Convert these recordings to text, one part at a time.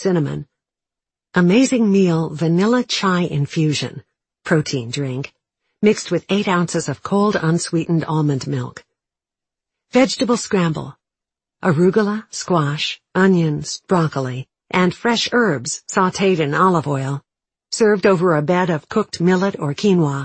cinnamon. Amazing Meal Vanilla Chai Infusion, protein drink, mixed with 8 ounces of cold unsweetened almond milk. Vegetable scramble, arugula, squash, onions, broccoli, and fresh herbs sautéed in olive oil, served over a bed of cooked millet or quinoa.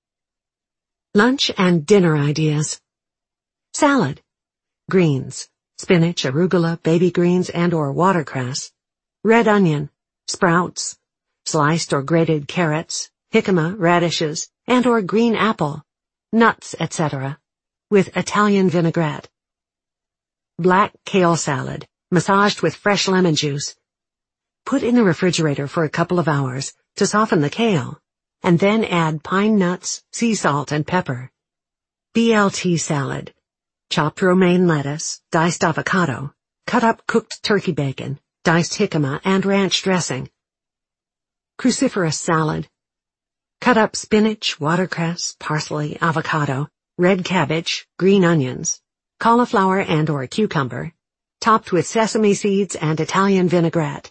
Lunch and dinner ideas. Salad, greens, spinach, arugula, baby greens, and/or watercress, red onion, sprouts, sliced or grated carrots, jicama, radishes, and/or green apple, nuts, etc., with Italian vinaigrette. Black kale salad, massaged with fresh lemon juice. Put in the refrigerator for a couple of hours to soften the kale, and then add pine nuts, sea salt, and pepper. BLT salad, chopped romaine lettuce, diced avocado, cut up cooked turkey bacon, diced jicama, and ranch dressing. Cruciferous salad, cut up spinach, watercress, parsley, avocado, red cabbage, green onions, cauliflower and/or cucumber, topped with sesame seeds and Italian vinaigrette.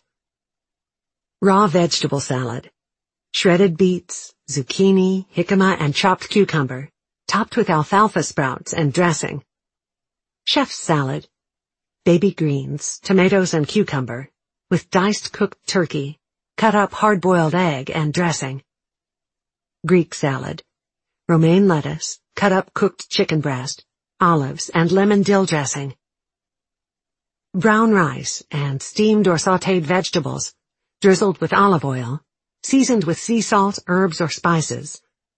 Raw vegetable salad, shredded beets, zucchini, jicama, and chopped cucumber, topped with alfalfa sprouts and dressing. Chef's salad, baby greens, tomatoes, and cucumber, with diced cooked turkey, cut up hard-boiled egg, and dressing. Greek salad, romaine lettuce, cut up cooked chicken breast, olives, and lemon dill dressing. Brown rice and steamed or sautéed vegetables, drizzled with olive oil, seasoned with sea salt, herbs, or spices.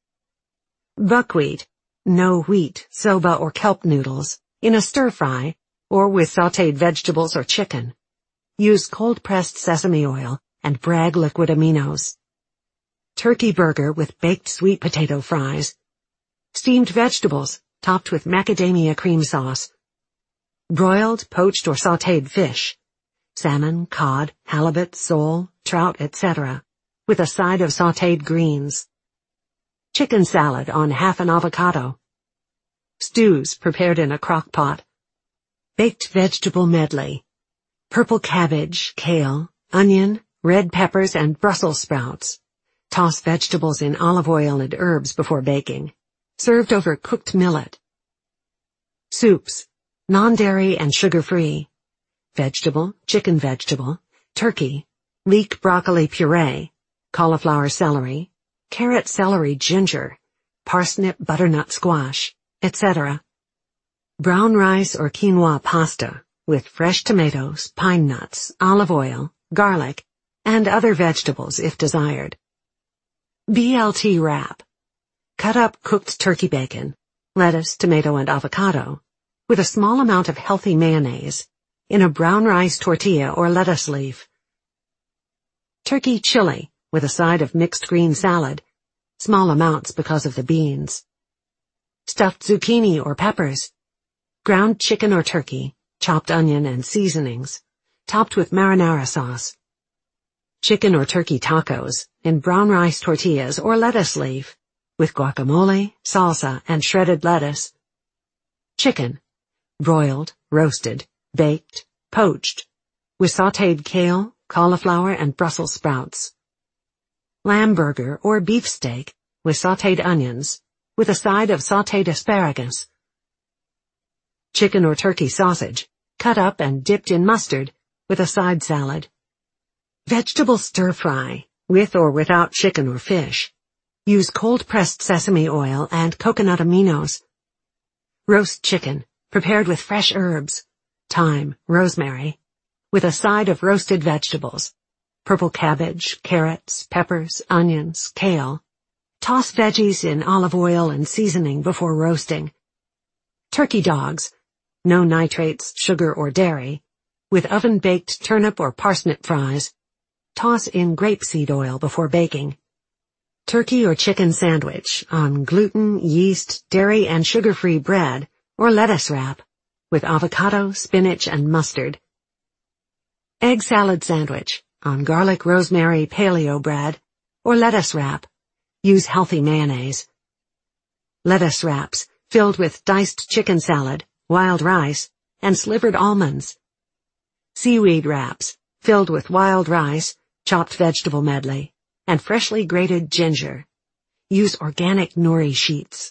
Buckwheat, no wheat, soba, or kelp noodles, in a stir-fry, or with sautéed vegetables or chicken. Use cold-pressed sesame oil and Bragg liquid aminos. Turkey burger with baked sweet potato fries. Steamed vegetables, topped with macadamia cream sauce. Broiled, poached, or sautéed fish. Salmon, cod, halibut, sole, trout, etc., with a side of sautéed greens. Chicken salad on half an avocado. Stews prepared in a crock pot. Baked vegetable medley. Purple cabbage, kale, onion, red peppers, and Brussels sprouts. Toss vegetables in olive oil and herbs before baking. Served over cooked millet. Soups, non-dairy and sugar-free. Vegetable, chicken vegetable, turkey, leek broccoli puree, cauliflower celery, carrot celery ginger, parsnip butternut squash, etc. Brown rice or quinoa pasta with fresh tomatoes, pine nuts, olive oil, garlic, and other vegetables if desired. BLT wrap. Cut up cooked turkey bacon, lettuce, tomato, and avocado, with a small amount of healthy mayonnaise, in a brown rice tortilla or lettuce leaf. Turkey chili, with a side of mixed green salad, small amounts because of the beans. Stuffed zucchini or peppers. Ground chicken or turkey, chopped onion and seasonings, topped with marinara sauce. Chicken or turkey tacos, in brown rice tortillas or lettuce leaf, with guacamole, salsa, and shredded lettuce. Chicken, broiled, roasted, baked, poached, with sautéed kale, cauliflower, and Brussels sprouts. Lamb burger or beef steak, with sautéed onions, with a side of sautéed asparagus. Chicken or turkey sausage, cut up and dipped in mustard, with a side salad. Vegetable stir-fry, with or without chicken or fish. Use cold-pressed sesame oil and coconut aminos. Roast chicken, prepared with fresh herbs, thyme, rosemary, with a side of roasted vegetables, purple cabbage, carrots, peppers, onions, kale. Toss veggies in olive oil and seasoning before roasting. Turkey dogs, no nitrates, sugar, or dairy, with oven-baked turnip or parsnip fries. Toss in grapeseed oil before baking. Turkey or chicken sandwich on gluten, yeast, dairy, and sugar-free bread or lettuce wrap, with avocado, spinach, and mustard. Egg salad sandwich on garlic, rosemary, paleo bread, or lettuce wrap. Use healthy mayonnaise. Lettuce wraps filled with diced chicken salad, wild rice, and slivered almonds. Seaweed wraps filled with wild rice, chopped vegetable medley, and freshly grated ginger. Use organic nori sheets.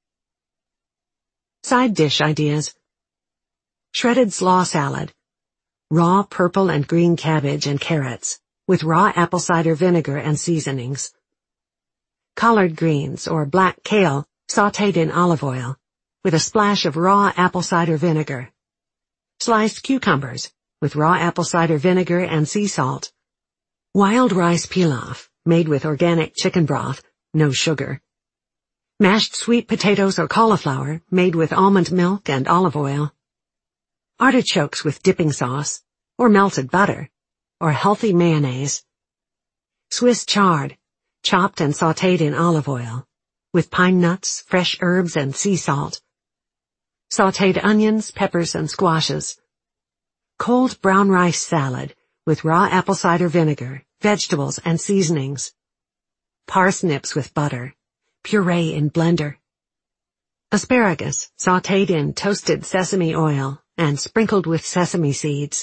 Side dish ideas. Shredded slaw salad. Raw purple and green cabbage and carrots, with raw apple cider vinegar and seasonings. Collard greens or black kale sautéed in olive oil, with a splash of raw apple cider vinegar. Sliced cucumbers, with raw apple cider vinegar and sea salt. Wild rice pilaf, made with organic chicken broth, no sugar. Mashed sweet potatoes or cauliflower, made with almond milk and olive oil. Artichokes with dipping sauce, or melted butter, or healthy mayonnaise. Swiss chard, chopped and sautéed in olive oil, with pine nuts, fresh herbs, and sea salt. Sautéed onions, peppers, and squashes. Cold brown rice salad, with raw apple cider vinegar, vegetables, and seasonings. Parsnips with butter, puree in blender. Asparagus, sautéed in toasted sesame oil and sprinkled with sesame seeds.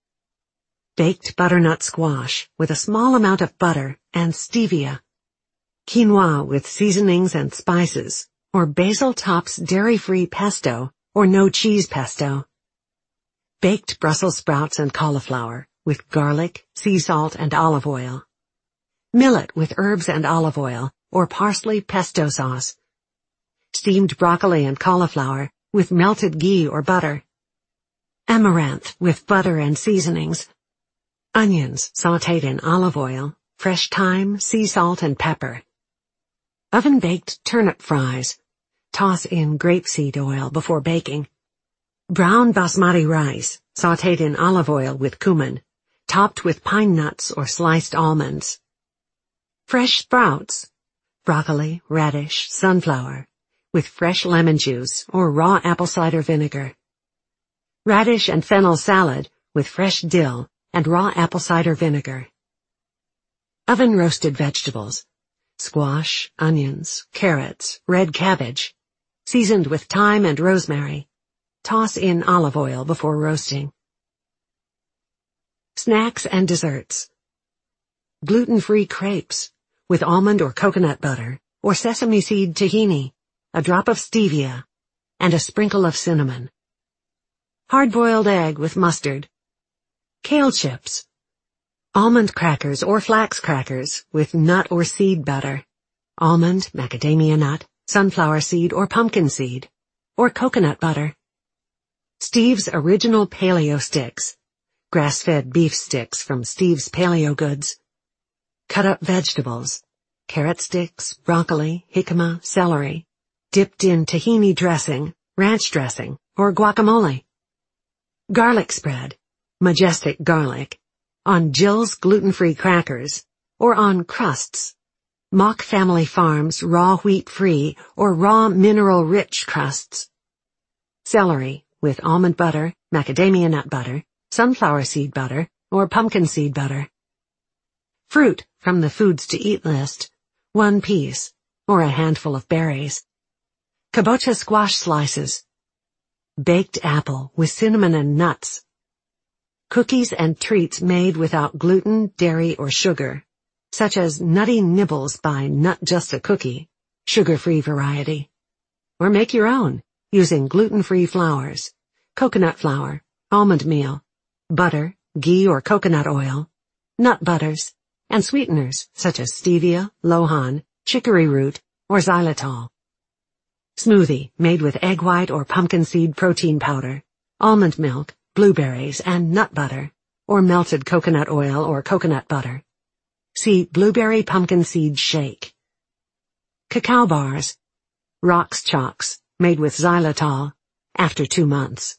Baked butternut squash with a small amount of butter and stevia. Quinoa with seasonings and spices, or Basil Tops dairy-free pesto or no cheese pesto. Baked Brussels sprouts and cauliflower with garlic, sea salt, and olive oil. Millet with herbs and olive oil, or parsley pesto sauce. Steamed broccoli and cauliflower with melted ghee or butter. Amaranth with butter and seasonings. Onions sautéed in olive oil, fresh thyme, sea salt, and pepper. Oven-baked turnip fries. Toss in grapeseed oil before baking. Brown basmati rice, sautéed in olive oil with cumin, topped with pine nuts or sliced almonds. Fresh sprouts. Broccoli, radish, sunflower, with fresh lemon juice or raw apple cider vinegar. Radish and fennel salad with fresh dill and raw apple cider vinegar. Oven roasted vegetables. Squash, onions, carrots, red cabbage, seasoned with thyme and rosemary. Toss in olive oil before roasting. Snacks and desserts. Gluten-free crepes with almond or coconut butter or sesame seed tahini, a drop of stevia, and a sprinkle of cinnamon. Hard-boiled egg with mustard. Kale chips. Almond crackers or flax crackers with nut or seed butter. Almond, macadamia nut, sunflower seed or pumpkin seed, or coconut butter. Steve's Original Paleo Sticks. Grass-fed beef sticks from Steve's Paleo Goods. Cut up vegetables. Carrot sticks, broccoli, jicama, celery. Dipped in tahini dressing, ranch dressing, or guacamole. Garlic spread. Majestic garlic. On Jill's gluten-free crackers, or on crusts. Mock Family Farms raw wheat-free or raw mineral-rich crusts. Celery with almond butter, macadamia nut butter, sunflower seed butter, or pumpkin seed butter. Fruit from the Foods to Eat list, 1 piece, or a handful of berries. Kabocha squash slices. Baked apple with cinnamon and nuts. Cookies and treats made without gluten, dairy, or sugar, such as Nutty Nibbles by Nut Just a Cookie, sugar-free variety. Or make your own, using gluten-free flours, coconut flour, almond meal, butter, ghee or coconut oil, nut butters, and sweeteners such as stevia, lohan, chicory root, or xylitol. Smoothie made with egg white or pumpkin seed protein powder, almond milk, blueberries, and nut butter, or melted coconut oil or coconut butter. See Blueberry Pumpkin Seed Shake. Cacao bars. Rocks Chalks, made with xylitol, after 2 months.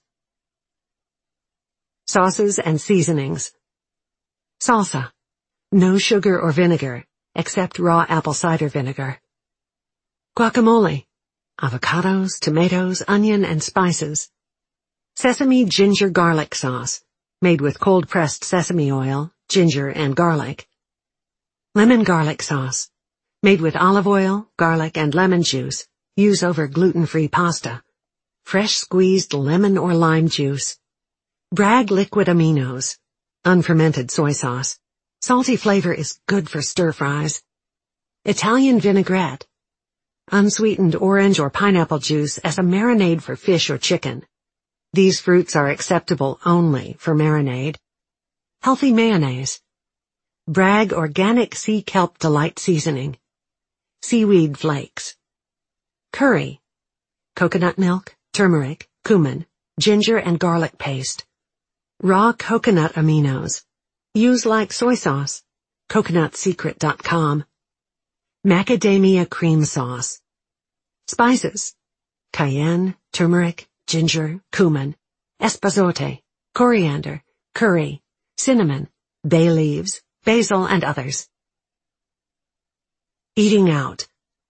Sauces and seasonings. Salsa. No sugar or vinegar, except raw apple cider vinegar. Guacamole. Avocados, tomatoes, onion, and spices. Sesame ginger garlic sauce, made with cold-pressed sesame oil, ginger, and garlic. Lemon garlic sauce, made with olive oil, garlic, and lemon juice. Use over gluten-free pasta. Fresh squeezed lemon or lime juice. Bragg liquid aminos. Unfermented soy sauce. Salty flavor is good for stir-fries. Italian vinaigrette. Unsweetened orange or pineapple juice as a marinade for fish or chicken. These fruits are acceptable only for marinade. Healthy mayonnaise. Bragg Organic Sea Kelp Delight Seasoning. Seaweed flakes. Curry. Coconut milk, turmeric, cumin, ginger and garlic paste. Raw coconut aminos. Use like soy sauce. CoconutSecret.com. Macadamia cream sauce. Spices. Cayenne, turmeric, ginger, cumin, espazote, coriander, curry, cinnamon, bay leaves, basil, and others. Eating out.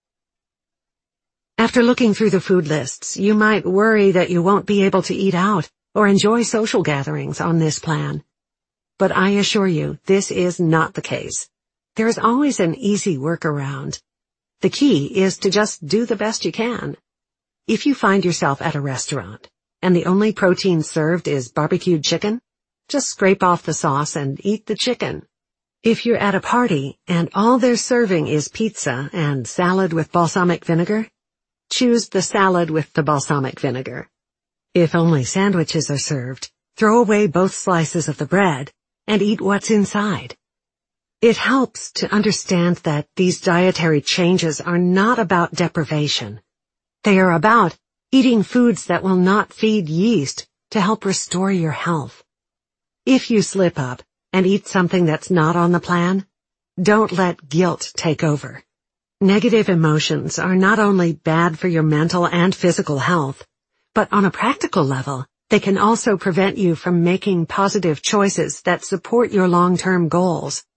After looking through the food lists, you might worry that you won't be able to eat out or enjoy social gatherings on this plan. But I assure you, this is not the case. There is always an easy workaround. The key is to just do the best you can. If you find yourself at a restaurant and the only protein served is barbecued chicken, just scrape off the sauce and eat the chicken. If you're at a party and all they're serving is pizza and salad with balsamic vinegar, choose the salad with the balsamic vinegar. If only sandwiches are served, throw away both slices of the bread and eat what's inside. It helps to understand that these dietary changes are not about deprivation. They are about eating foods that will not feed yeast to help restore your health. If you slip up and eat something that's not on the plan, don't let guilt take over. Negative emotions are not only bad for your mental and physical health, but on a practical level, they can also prevent you from making positive choices that support your long-term goals.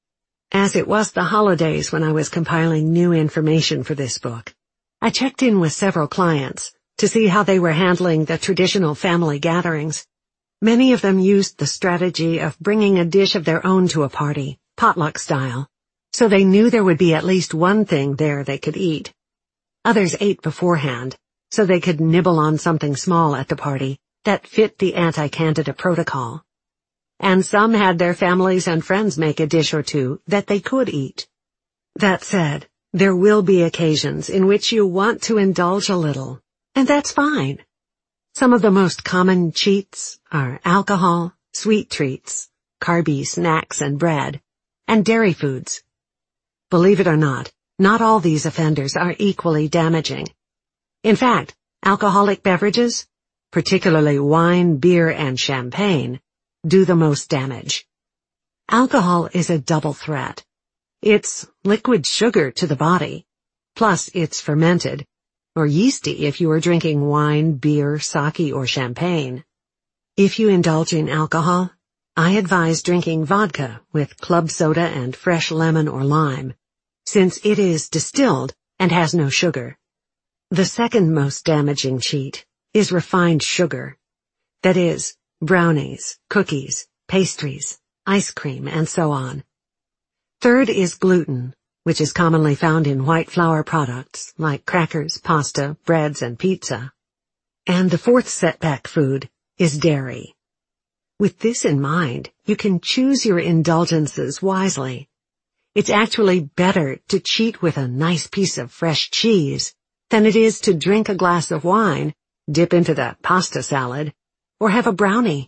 As it was the holidays when I was compiling new information for this book, I checked in with several clients to see how they were handling the traditional family gatherings. Many of them used the strategy of bringing a dish of their own to a party, potluck style, so they knew there would be at least one thing there they could eat. Others ate beforehand, so they could nibble on something small at the party that fit the anti-Candida protocol. And some had their families and friends make a dish or two that they could eat. That said, there will be occasions in which you want to indulge a little, and that's fine. Some of the most common cheats are alcohol, sweet treats, carby snacks and bread, and dairy foods. Believe it or not all these offenders are equally damaging. In fact, alcoholic beverages, particularly wine, beer, and champagne, do the most damage. Alcohol is a double threat. It's liquid sugar to the body, plus it's fermented, or yeasty if you are drinking wine, beer, sake, or champagne. If you indulge in alcohol, I advise drinking vodka with club soda and fresh lemon or lime, since it is distilled and has no sugar. The second most damaging cheat is refined sugar. That is, brownies, cookies, pastries, ice cream, and so on. Third is gluten, which is commonly found in white flour products like crackers, pasta, breads, and pizza. And the fourth setback food is dairy. With this in mind, you can choose your indulgences wisely. It's actually better to cheat with a nice piece of fresh cheese than it is to drink a glass of wine, dip into that pasta salad, or have a brownie.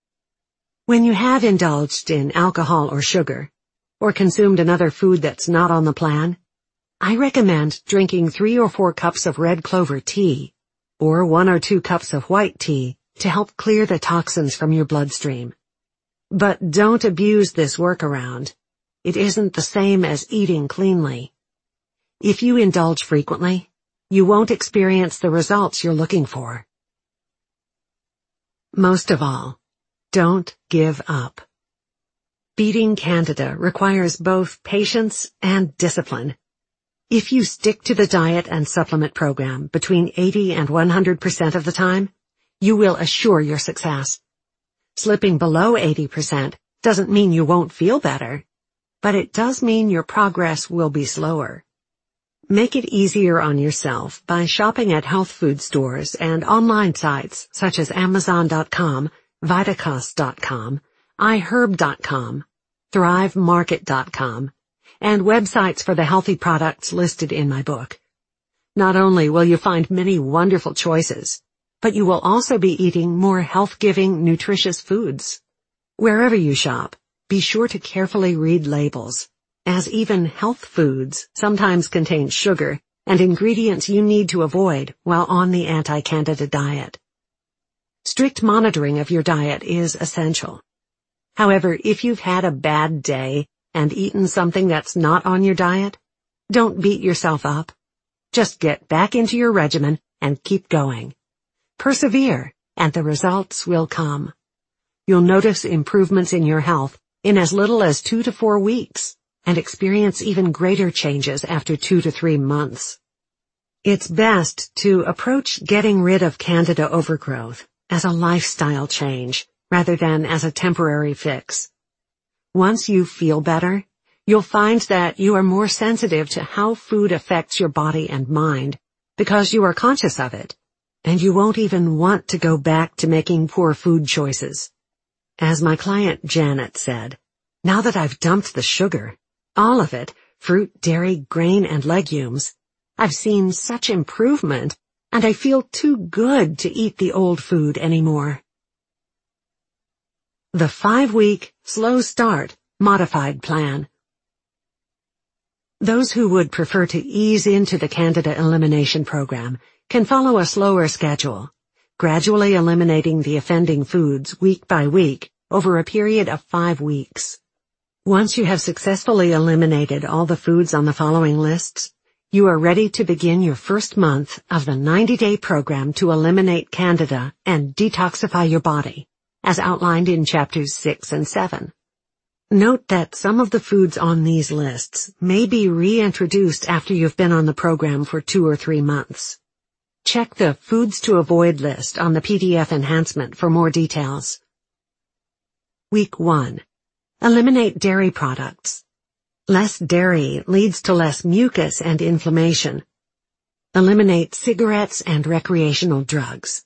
When you have indulged in alcohol or sugar, or consumed another food that's not on the plan, I recommend drinking 3 or 4 cups of red clover tea, or 1 or 2 cups of white tea to help clear the toxins from your bloodstream. But don't abuse this workaround. It isn't the same as eating cleanly. If you indulge frequently, you won't experience the results you're looking for. Most of all, don't give up. Beating Candida requires both patience and discipline. If you stick to the diet and supplement program between 80 and 100% of the time, you will assure your success. Slipping below 80% doesn't mean you won't feel better, but it does mean your progress will be slower. Make it easier on yourself by shopping at health food stores and online sites such as Amazon.com, Vitacost.com, iHerb.com, ThriveMarket.com, and websites for the healthy products listed in my book. Not only will you find many wonderful choices, but you will also be eating more health-giving, nutritious foods. Wherever you shop, be sure to carefully read labels, as even health foods sometimes contain sugar and ingredients you need to avoid while on the anti-Candida diet. Strict monitoring of your diet is essential. However, if you've had a bad day and eaten something that's not on your diet, don't beat yourself up. Just get back into your regimen and keep going. Persevere, and the results will come. You'll notice improvements in your health in as little as 2 to 4 weeks, and experience even greater changes after 2 to 3 months. It's best to approach getting rid of Candida overgrowth as a lifestyle change rather than as a temporary fix. Once you feel better, you'll find that you are more sensitive to how food affects your body and mind because you are conscious of it, and you won't even want to go back to making poor food choices. As my client Janet said, now that I've dumped the sugar, all of it, fruit, dairy, grain, and legumes, I've seen such improvement, and I feel too good to eat the old food anymore. The 5-week, slow start, modified plan. Those who would prefer to ease into the Candida elimination program can follow a slower schedule, gradually eliminating the offending foods week by week over a period of 5 weeks. Once you have successfully eliminated all the foods on the following lists, you are ready to begin your first month of the 90-day program to eliminate Candida and detoxify your body, as outlined in chapters 6 and 7. Note that some of the foods on these lists may be reintroduced after you've been on the program for 2 or 3 months. Check the Foods to Avoid list on the PDF enhancement for more details. Week 1. Eliminate dairy products. Less dairy leads to less mucus and inflammation. Eliminate cigarettes and recreational drugs.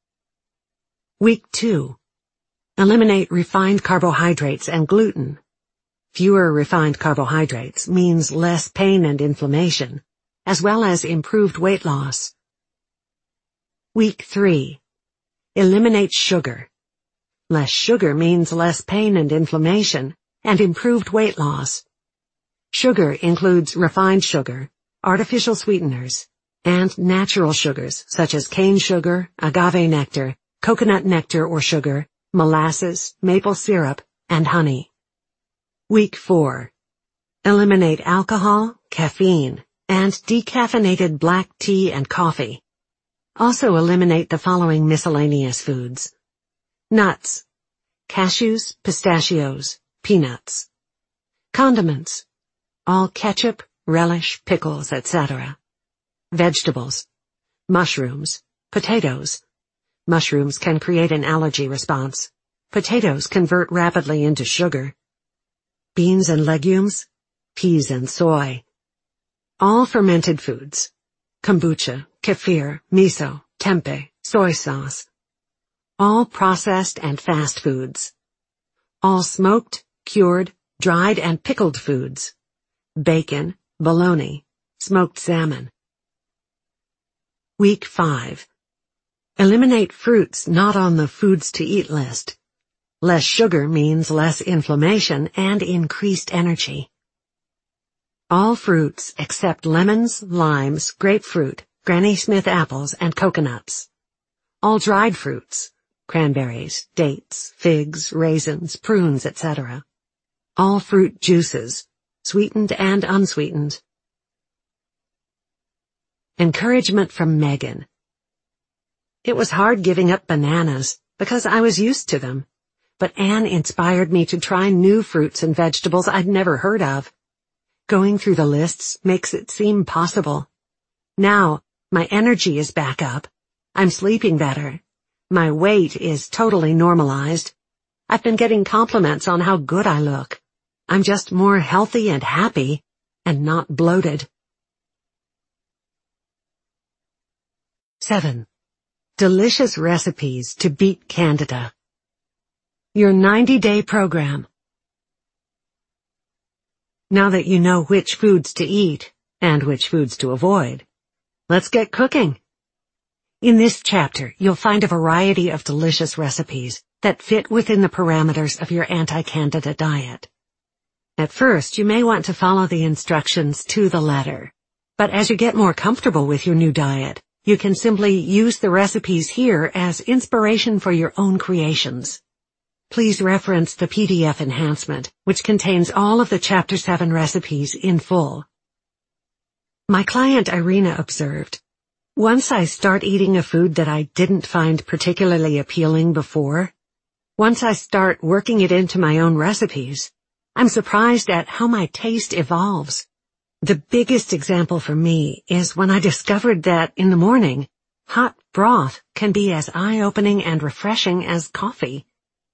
Week 2. Eliminate refined carbohydrates and gluten. Fewer refined carbohydrates means less pain and inflammation, as well as improved weight loss. Week 3. Eliminate sugar. Less sugar means less pain and inflammation, and improved weight loss. Sugar includes refined sugar, artificial sweeteners, and natural sugars such as cane sugar, agave nectar, coconut nectar or sugar, molasses, maple syrup, and honey. Week 4. Eliminate alcohol, caffeine, and decaffeinated black tea and coffee. Also eliminate the following miscellaneous foods: nuts, cashews, pistachios, peanuts. Condiments, all ketchup, relish, pickles, etc. Vegetables, mushrooms, potatoes. Mushrooms can create an allergy response. Potatoes convert rapidly into sugar. Beans and legumes, peas and soy. All fermented foods, kombucha, kefir, miso, tempeh, soy sauce. All processed and fast foods. All smoked, cured, dried, and pickled foods. Bacon, bologna, smoked salmon. Week 5. Eliminate fruits not on the foods to eat list. Less sugar means less inflammation and increased energy. All fruits except lemons, limes, grapefruit, Granny Smith apples, and coconuts. All dried fruits, cranberries, dates, figs, raisins, prunes, etc. All fruit juices, sweetened and unsweetened. Encouragement from Megan. It was hard giving up bananas because I was used to them, but Anne inspired me to try new fruits and vegetables I'd never heard of. Going through the lists makes it seem possible. Now, my energy is back up. I'm sleeping better. My weight is totally normalized. I've been getting compliments on how good I look. I'm just more healthy and happy, and not bloated. 7. Delicious recipes to beat Candida. Your 90-day program. Now that you know which foods to eat and which foods to avoid, let's get cooking. In this chapter, you'll find a variety of delicious recipes that fit within the parameters of your anti-Candida diet. At first, you may want to follow the instructions to the letter, but as you get more comfortable with your new diet, you can simply use the recipes here as inspiration for your own creations. Please reference the PDF enhancement, which contains all of the Chapter 7 recipes in full. My client Irina observed, "Once I start eating a food that I didn't find particularly appealing before, once I start working it into my own recipes, I'm surprised at how my taste evolves. The biggest example for me is when I discovered that in the morning, hot broth can be as eye-opening and refreshing as coffee."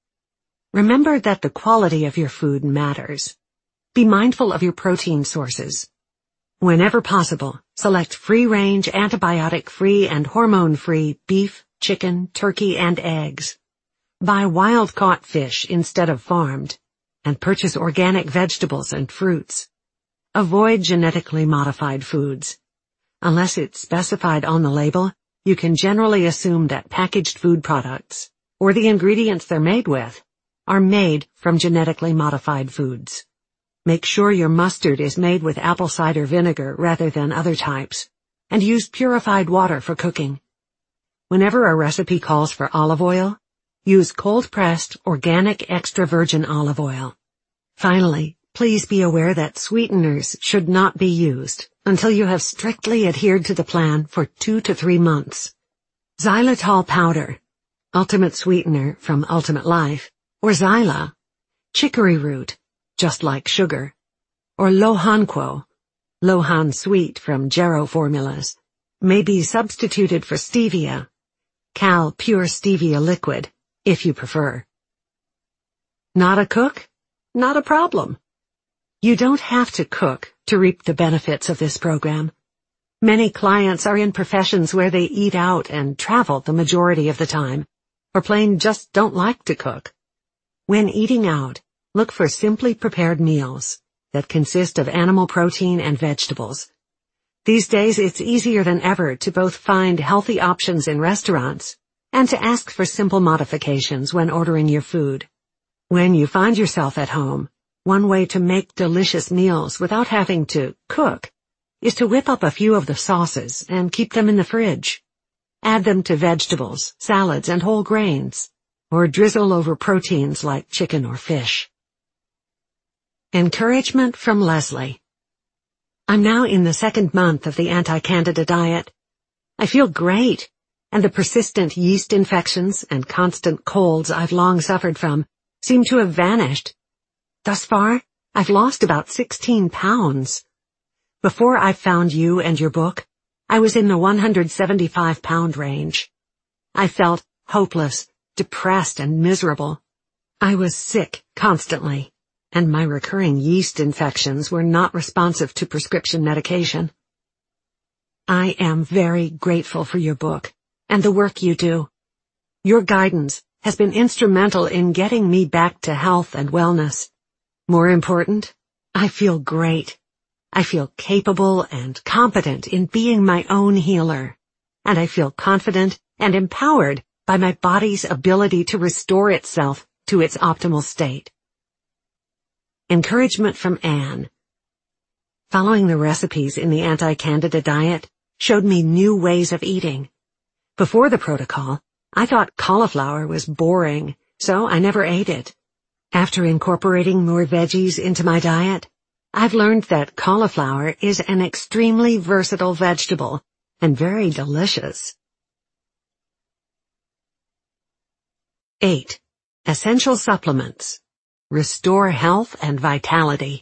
Remember that the quality of your food matters. Be mindful of your protein sources. Whenever possible, select free-range, antibiotic-free, and hormone-free beef, chicken, turkey, and eggs. Buy wild-caught fish instead of farmed, and purchase organic vegetables and fruits. Avoid genetically modified foods. Unless it's specified on the label, you can generally assume that packaged food products, or the ingredients they're made with, are made from genetically modified foods. Make sure your mustard is made with apple cider vinegar rather than other types, and use purified water for cooking. Whenever a recipe calls for olive oil, use cold-pressed, organic extra virgin olive oil. Finally, please be aware that sweeteners should not be used until you have strictly adhered to the plan for 2 to 3 months. Xylitol powder, ultimate sweetener from Ultimate Life, or Xyla, chicory root, just like sugar, or Lohanquo, Lohan Sweet from Jarrow formulas, may be substituted for stevia, Cal Pure Stevia Liquid, if you prefer. Not a cook? Not a problem. You don't have to cook to reap the benefits of this program. Many clients are in professions where they eat out and travel the majority of the time, or plain just don't like to cook. When eating out, look for simply prepared meals that consist of animal protein and vegetables. These days, it's easier than ever to both find healthy options in restaurants and to ask for simple modifications when ordering your food. When you find yourself at home, one way to make delicious meals without having to cook is to whip up a few of the sauces and keep them in the fridge. Add them to vegetables, salads, and whole grains, or drizzle over proteins like chicken or fish. Encouragement from Leslie. I'm now in the 2nd month of the anti-Candida diet. I feel great, and the persistent yeast infections and constant colds I've long suffered from seem to have vanished. Thus far, I've lost about 16 pounds. Before I found you and your book, I was in the 175-pound range. I felt hopeless, depressed, and miserable. I was sick constantly, and my recurring yeast infections were not responsive to prescription medication. I am very grateful for your book and the work you do. Your guidance has been instrumental in getting me back to health and wellness. More important, I feel great. I feel capable and competent in being my own healer, and I feel confident and empowered by my body's ability to restore itself to its optimal state. Encouragement from Anne. Following the recipes in the anti-Candida diet showed me new ways of eating. Before the protocol, I thought cauliflower was boring, so I never ate it. After incorporating more veggies into my diet, I've learned that cauliflower is an extremely versatile vegetable and very delicious. 8. Essential supplements. Restore health and vitality.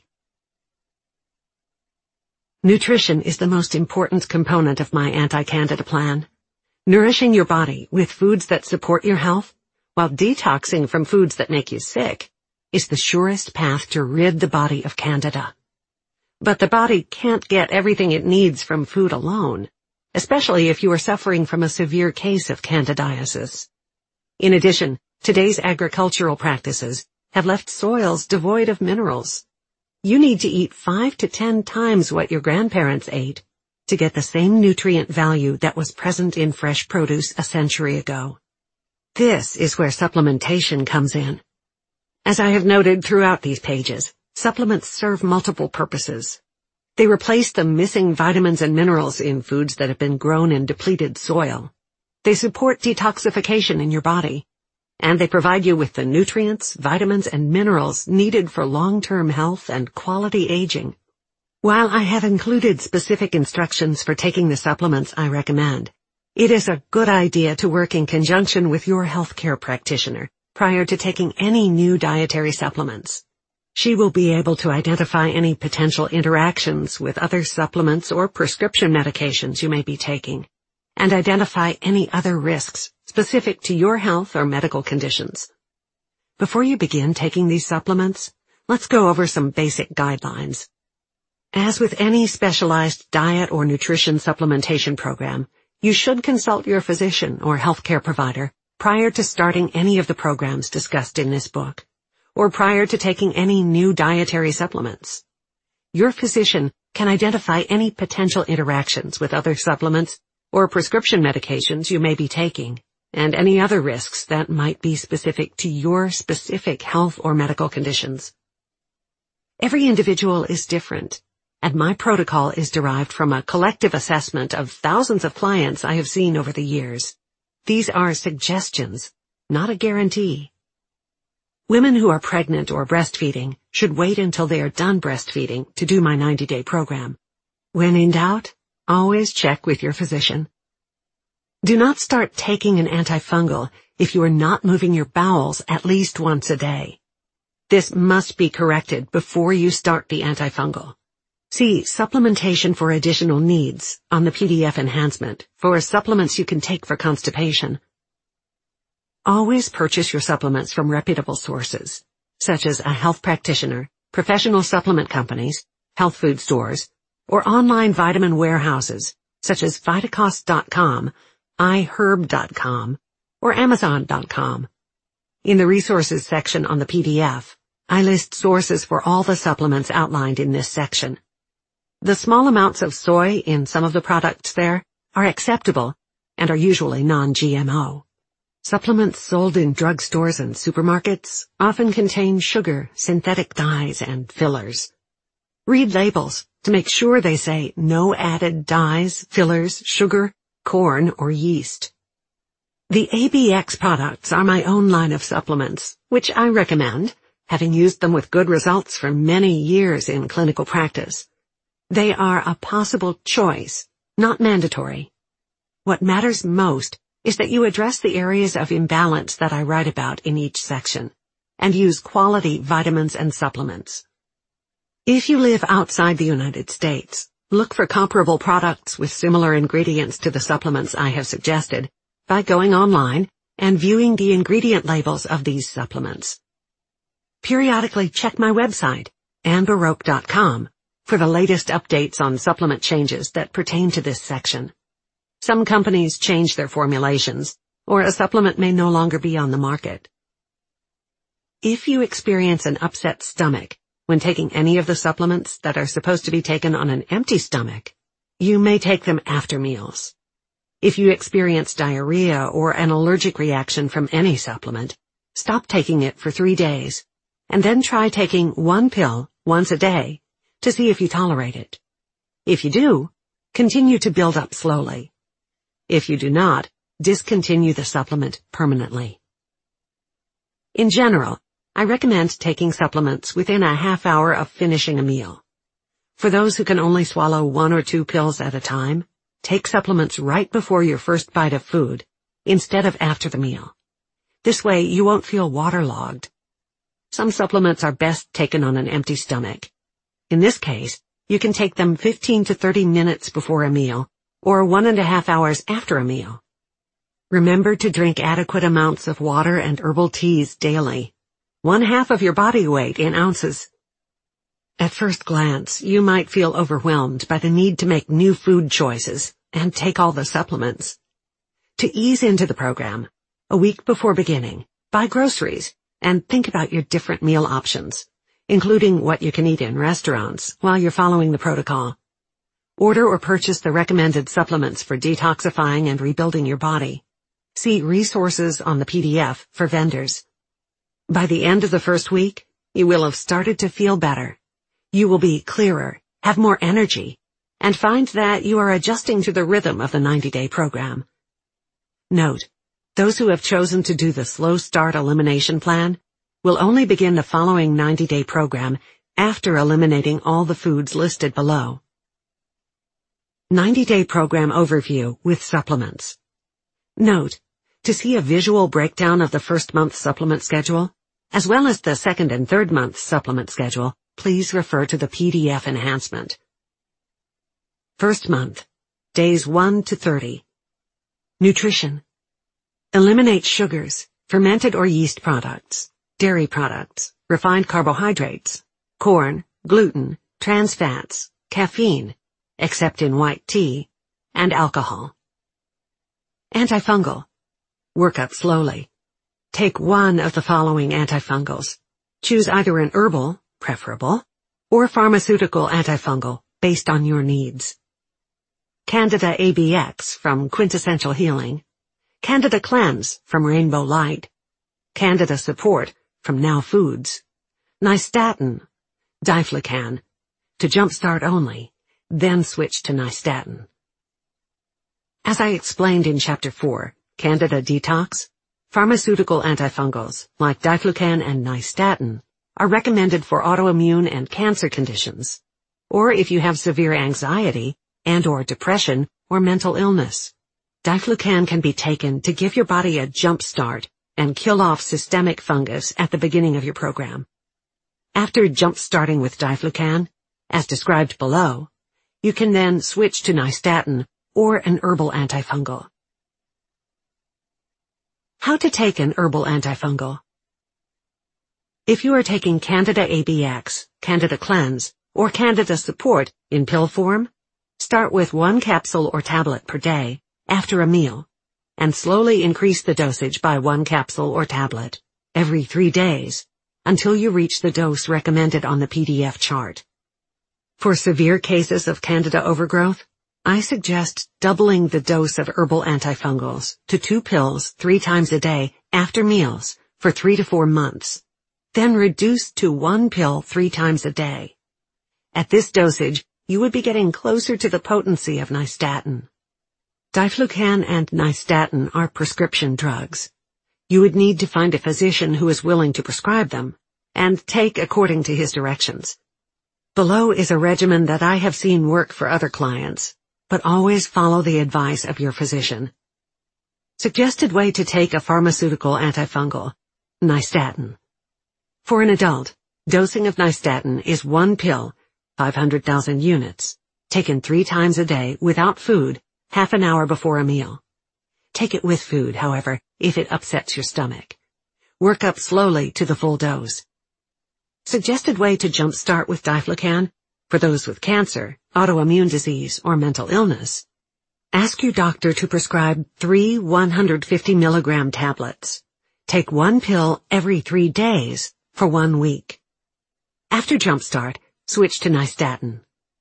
Nutrition is the most important component of my anti-Candida plan. Nourishing your body with foods that support your health, while detoxing from foods that make you sick, is the surest path to rid the body of Candida. But the body can't get everything it needs from food alone, especially if you are suffering from a severe case of candidiasis. In addition, Today's agricultural practices have left soils devoid of minerals. You need to eat 5 to 10 times what your grandparents ate to get the same nutrient value that was present in fresh produce a century ago. This is where supplementation comes in. As I have noted throughout these pages, supplements serve multiple purposes. They replace the missing vitamins and minerals in foods that have been grown in depleted soil. They support detoxification in your body, and they provide you with the nutrients, vitamins, and minerals needed for long-term health and quality aging. While I have included specific instructions for taking the supplements I recommend, it is a good idea to work in conjunction with your healthcare practitioner prior to taking any new dietary supplements. She will be able to identify any potential interactions with other supplements or prescription medications you may be taking, and identify any other risks specific to your health or medical conditions. Before you begin taking these supplements, let's go over some basic guidelines. As with any specialized diet or nutrition supplementation program, you should consult your physician or healthcare provider prior to starting any of the programs discussed in this book, or prior to taking any new dietary supplements. Your physician can identify any potential interactions with other supplements or prescription medications you may be taking, and any other risks that might be specific to your specific health or medical conditions. Every individual is different, and my protocol is derived from a collective assessment of thousands of clients I have seen over the years. These are suggestions, not a guarantee. Women who are pregnant or breastfeeding should wait until they are done breastfeeding to do my 90-day program. When in doubt, always check with your physician. Do not start taking an antifungal if you are not moving your bowels at least once a day. This must be corrected before you start the antifungal. See Supplementation for Additional Needs on the PDF enhancement for supplements you can take for constipation. Always purchase your supplements from reputable sources, such as a health practitioner, professional supplement companies, health food stores, or online vitamin warehouses, such as Vitacost.com, iHerb.com, or Amazon.com. In the resources section on the PDF, I list sources for all the supplements outlined in this section. The small amounts of soy in some of the products there are acceptable and are usually non-GMO. Supplements sold in drugstores and supermarkets often contain sugar, synthetic dyes, and fillers. Read labels to make sure they say no added dyes, fillers, sugar, corn, or yeast. The ABX products are my own line of supplements, which I recommend, having used them with good results for many years in clinical practice. They are a possible choice, not mandatory. What matters most is that you address the areas of imbalance that I write about in each section, and use quality vitamins and supplements. If you live outside the United States, look for comparable products with similar ingredients to the supplements I have suggested by going online and viewing the ingredient labels of these supplements. Periodically check my website, AnnBaroque.com, for the latest updates on supplement changes that pertain to this section. Some companies change their formulations, or a supplement may no longer be on the market. If you experience an upset stomach when taking any of the supplements that are supposed to be taken on an empty stomach, you may take them after meals. If you experience diarrhea or an allergic reaction from any supplement, stop taking it for 3 days, and then try taking 1 pill once a day to see if you tolerate it. If you do, continue to build up slowly. If you do not, discontinue the supplement permanently. In general, I recommend taking supplements within a half hour of finishing a meal. For those who can only swallow 1 or 2 pills at a time, take supplements right before your first bite of food, instead of after the meal. This way you won't feel waterlogged. Some supplements are best taken on an empty stomach. In this case, you can take them 15 to 30 minutes before a meal, or 1.5 hours after a meal. Remember to drink adequate amounts of water and herbal teas daily, 1/2 of your body weight in ounces. At first glance, you might feel overwhelmed by the need to make new food choices and take all the supplements. To ease into the program, a week before beginning, Buy groceries and think about your different meal options, including what you can eat in restaurants while you're following the protocol. Order or purchase the recommended supplements for detoxifying and rebuilding your body. See resources on the PDF for vendors. By the end of the first week, you will have started to feel better. You will be clearer, have more energy, and find that you are adjusting to the rhythm of the 90-day program. Note, those who have chosen to do the Slow Start Elimination Plan will only begin the following 90-day program after eliminating all the foods listed below. 90-day program overview with supplements. Note, to see a visual breakdown of the first month supplement schedule, as well as the second and third month supplement schedule, please refer to the PDF enhancement. First month, days 1 to 30. Nutrition. Eliminate sugars, fermented or yeast products, dairy products, refined carbohydrates, corn, gluten, trans fats, caffeine, except in white tea, and alcohol. Antifungal. Work up slowly. Take one of the following antifungals. Choose either an herbal, preferable, or pharmaceutical antifungal based on your needs. Candida ABX from Quintessential Healing, Candida Cleanse from Rainbow Light, Candida Support from Now Foods, Nystatin, Diflucan, to jumpstart only, then switch to Nystatin. As I explained in Chapter 4, Candida Detox, pharmaceutical antifungals like Diflucan and Nystatin are recommended for autoimmune and cancer conditions, or if you have severe anxiety and/or depression or mental illness. Diflucan can be taken to give your body a jump start and kill off systemic fungus at the beginning of your program. After jump starting with Diflucan, as described below, you can then switch to Nystatin or an herbal antifungal. How to take an herbal antifungal. If you are taking Candida ABX, Candida Cleanse, or Candida Support in pill form, start with 1 capsule or tablet per day after a meal, and slowly increase the dosage by 1 capsule or tablet every 3 days until you reach the dose recommended on the PDF chart. For severe cases of Candida overgrowth, I suggest doubling the dose of herbal antifungals to 2 pills 3 times a day after meals for 3 to 4 months, then reduce to 1 pill 3 times a day. At this dosage, you would be getting closer to the potency of Nystatin. Diflucan and Nystatin are prescription drugs. You would need to find a physician who is willing to prescribe them and take according to his directions. Below is a regimen that I have seen work for other clients, but always follow the advice of your physician. Suggested way to take a pharmaceutical antifungal, Nystatin. For an adult, dosing of Nystatin is 1 pill, 500,000 units, taken 3 times a day without food, half an hour before a meal. Take it with food, however, if it upsets your stomach. Work up slowly to the full dose. Suggested way to jumpstart with Diflucan, for those with cancer, autoimmune disease, or mental illness. Ask your doctor to prescribe 3 150 milligram tablets. Take 1 pill every 3 days for 1 week. After jumpstart, switch to Nystatin.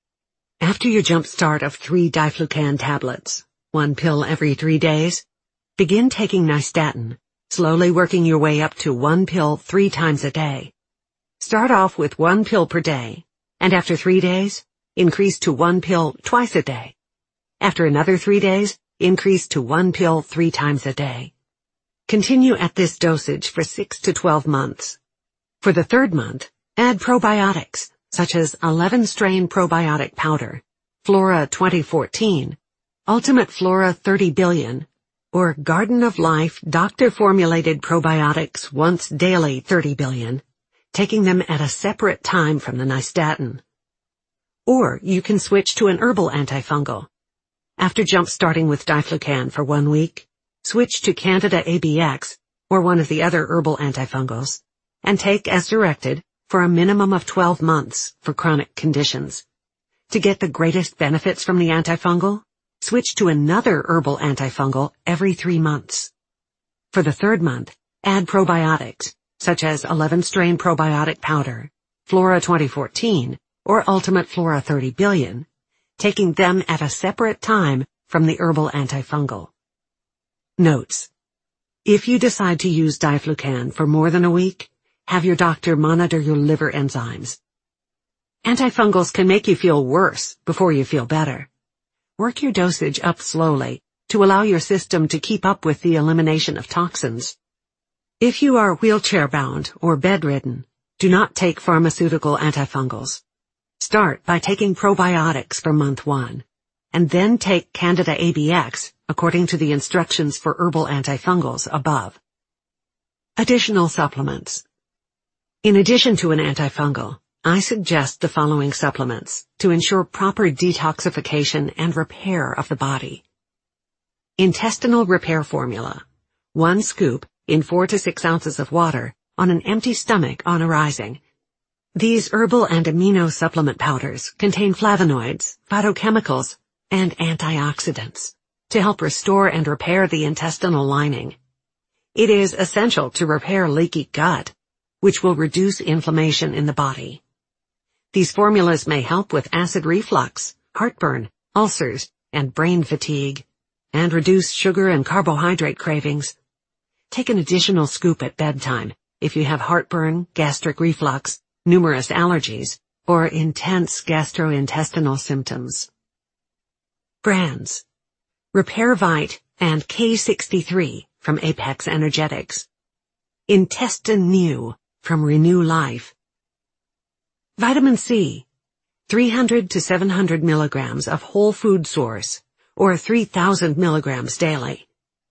After your jumpstart of 3 Diflucan tablets, 1 pill every 3 days, begin taking Nystatin, slowly working your way up to 1 pill 3 times a day. Start off with 1 pill per day, and after 3 days, increase to 1 pill twice a day. After another 3 days, increase to 1 pill 3 times a day. Continue at this dosage for 6 to 12 months. For the 3rd month, add probiotics, such as 11-strain probiotic powder, Flora 2014, Ultimate Flora 30 billion, or Garden of Life doctor-formulated probiotics once daily 30 billion, taking them at a separate time from the Nystatin. Or you can switch to an herbal antifungal. After jump-starting with Diflucan for 1 week, switch to Candida ABX or one of the other herbal antifungals, and take as directed for a minimum of 12 months for chronic conditions. To get the greatest benefits from the antifungal, switch to another herbal antifungal every 3 months. For the 3rd month, Add probiotics, such as 11-strain probiotic powder, Flora 2014, or Ultimate Flora 30 billion, taking them at a separate time from the herbal antifungal. Notes: if you decide to use diflucan for more than a week, have your doctor monitor your liver enzymes. Antifungals can make you feel worse before you feel better. Work your dosage up slowly to allow your system to keep up with the elimination of toxins. If you are wheelchair-bound or bedridden, do not take pharmaceutical antifungals. Start by taking probiotics for month 1, and then take Candida ABX according to the instructions for herbal antifungals above. Additional supplements. In addition to an antifungal, I suggest the following supplements to ensure proper detoxification and repair of the body. Intestinal Repair Formula. 1 scoop in 4 to 6 ounces of water on an empty stomach on arising. These herbal and amino supplement powders contain flavonoids, phytochemicals, and antioxidants to help restore and repair the intestinal lining. It is essential to repair leaky gut, which will reduce inflammation in the body. These formulas may help with acid reflux, heartburn, ulcers, and brain fatigue, and reduce sugar and carbohydrate cravings. Take an additional scoop at bedtime if you have heartburn, gastric reflux, numerous allergies, or intense gastrointestinal symptoms. Brands: RepairVite and K63 from Apex Energetics. Intestine from Renew Life. Vitamin C, 300 to 700 milligrams of whole food source, or 3,000 milligrams daily.